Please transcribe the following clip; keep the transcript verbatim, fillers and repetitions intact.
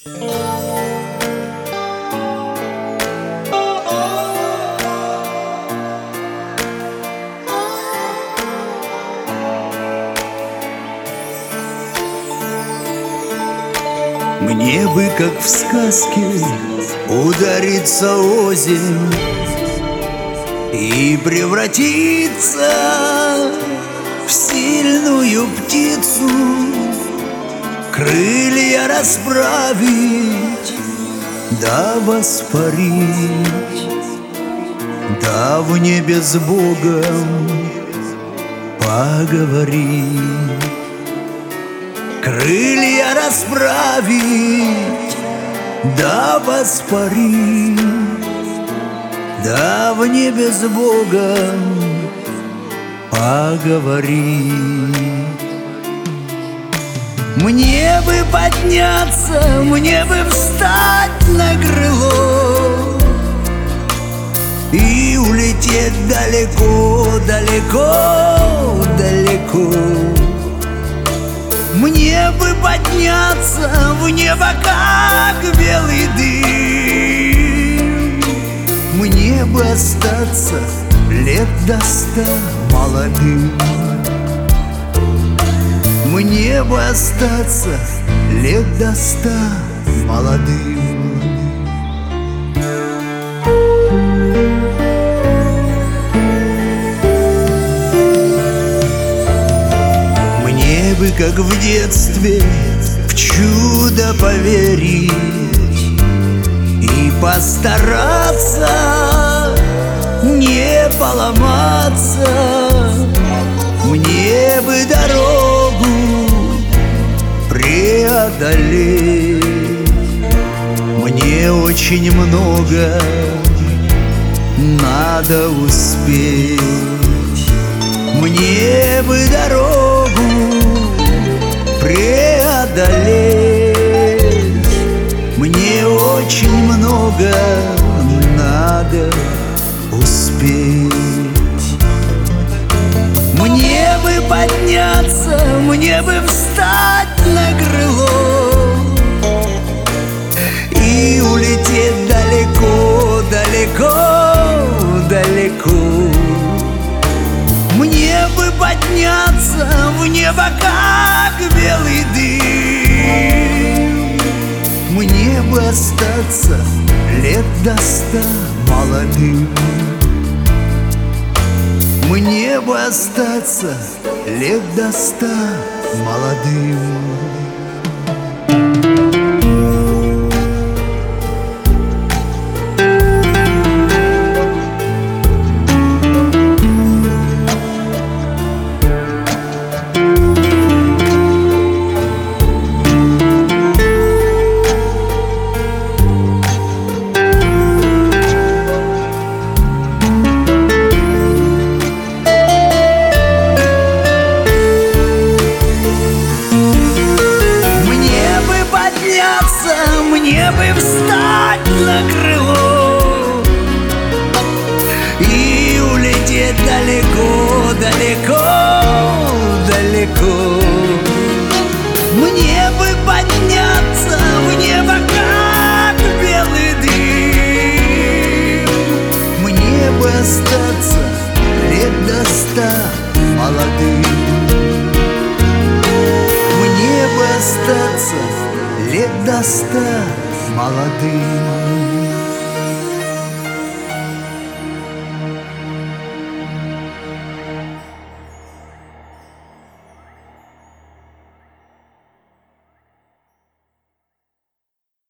Мне бы, как в сказке, удариться озимь и превратиться в сильную птицу, крылья расправить, да воспарить, да в небе с Богом поговорить. Крылья расправить, да воспарить, да в небе с Богом поговорить. Мне бы подняться, мне бы встать на крыло и улететь далеко, далеко, далеко. Мне бы подняться в небо, как белый дым. Мне бы остаться лет до ста молодым. Мне бы остаться лет до ста молодым. Мне бы, как в детстве, в чудо поверить и постараться не поломаться. Мне бы дорогу преодолеть. Мне очень много надо успеть. Мне бы дорогу преодолеть. Мне очень много надо успеть. Мне бы подняться, мне бы встать на крыло и улететь далеко, далеко, далеко. Мне бы подняться в небо, как белый дым. Мне бы остаться лет до ста молодым. Мне бы остаться лет до ста молодым. Мне бы встать на крыло и улететь далеко, далеко, далеко. Мне бы подняться в небо, как белый дым. Мне бы остаться лет до ста молодым. Мне бы остаться лет до ста молодым.